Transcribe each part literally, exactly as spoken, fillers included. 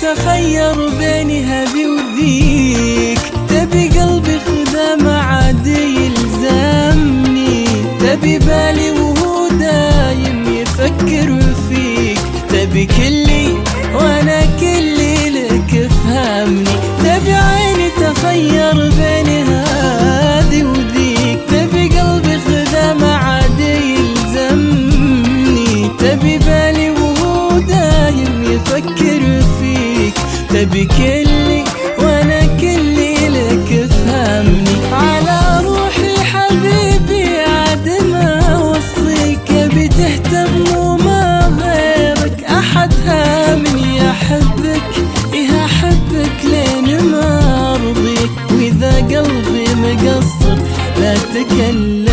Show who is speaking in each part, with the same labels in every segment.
Speaker 1: تخير بين هذي وذيك، تبي قلبي خذا ما عاد يلزمني، تبي بالي وهو دايم يفكر فيك، تبي كلي وانا كلي لك افهمني، تبي عيني تخير بين هذي وذيك، تبي قلبي خذا ما عاد يلزمني، تبي بالي وهو دايم يفكر فيك، تبي كلي وانا كلي لك افهمني. على روحي حبيبي عاد ما اوصيك، ابي تهتم وما غيرك احد هامني، احبك ايه احبك لين ما ارضيك، واذا قلبي مقصر لا تكلمني.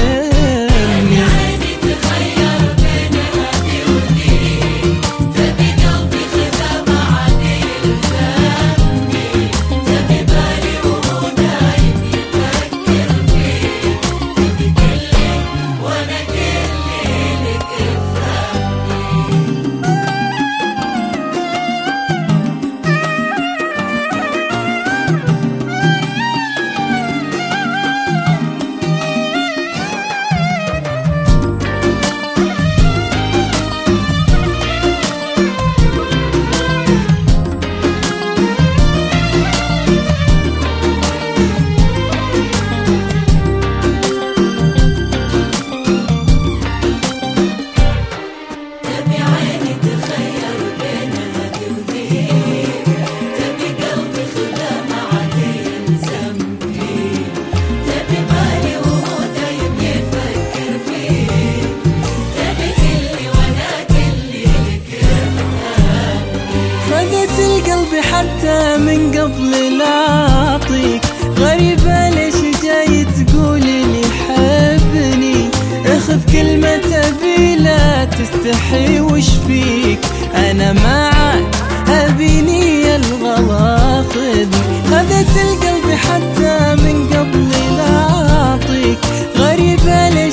Speaker 1: قلبي حتى من قبل لا أعطيك، غريبة ليش جاي تقولي لي حبني، اخذ كلمة أبي لا تستحي وش فيك، أنا ما عاد أبيني الغلا خذني، خذت القلب حتى من قبل لا أعطيك، غريبة